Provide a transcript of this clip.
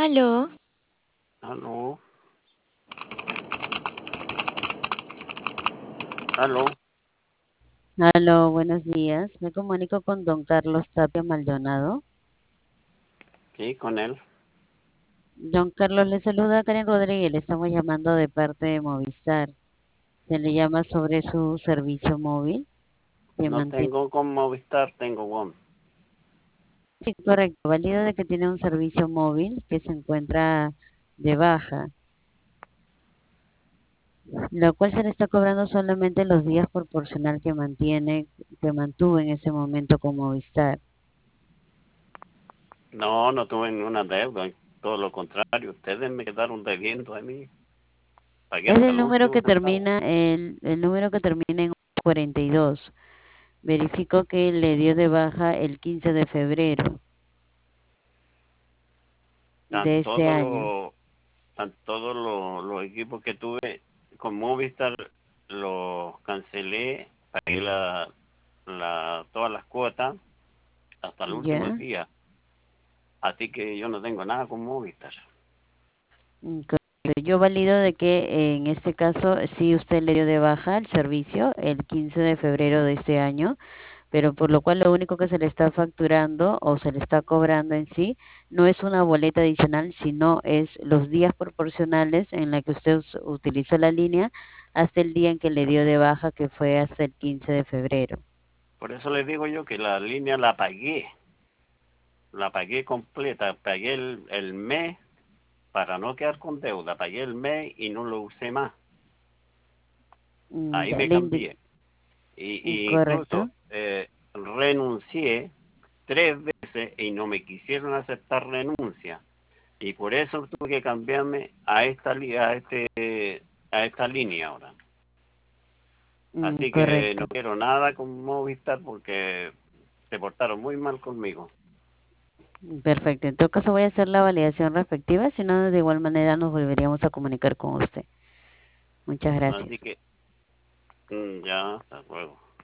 Aló, Aló, aló, Aló, buenos días. Me comunico con don Carlos Tapia Maldonado. sí, con él. Don Carlos, le saluda Karen Rodríguez. Le estamos llamando de parte de Movistar. Se le llama sobre su servicio móvil que No mantiene. tengo con Movistar, tengo WOM. Sí, correcto. Válido de que tiene un servicio móvil que se encuentra de baja, lo cual se le está cobrando solamente los días proporcional que mantuvo en ese momento con Movistar. No, no tuve ninguna deuda, todo lo contrario, ustedes me quedaron debiendo a mí. Pagué Es hasta el el número último que centavo. termina, el número que termina en 42. Verifico que le dio de baja el 15 de febrero Están de este todos año. los, están todos los equipos que tuve con Movistar, los cancelé, pagué todas las cuotas hasta el último Ya. día. Así que yo no tengo nada con Movistar. Correcto. Yo valido de que en este caso sí usted le dio de baja el servicio el 15 de febrero de este año, pero por lo cual lo único que se le está facturando o se le está cobrando en sí no es una boleta adicional, sino es los días proporcionales en la que usted utilizó la línea hasta el día en que le dio de baja, que fue hasta el 15 de febrero. Por eso les digo yo que la línea la pagué completa, pagué el mes para no quedar con deuda, pagué el mes y no lo usé más. Ahí Ya me le cambié. Y correcto. incluso renuncié 3 veces y no me quisieron aceptar renuncia. Y por eso tuve que cambiarme a esta línea ahora. Así que no Correcto. quiero nada con Movistar porque se portaron muy mal conmigo. Perfecto. En todo caso voy a hacer la validación respectiva, si no, de igual manera nos volveríamos a comunicar con usted. Muchas gracias. Así que ya, hasta luego.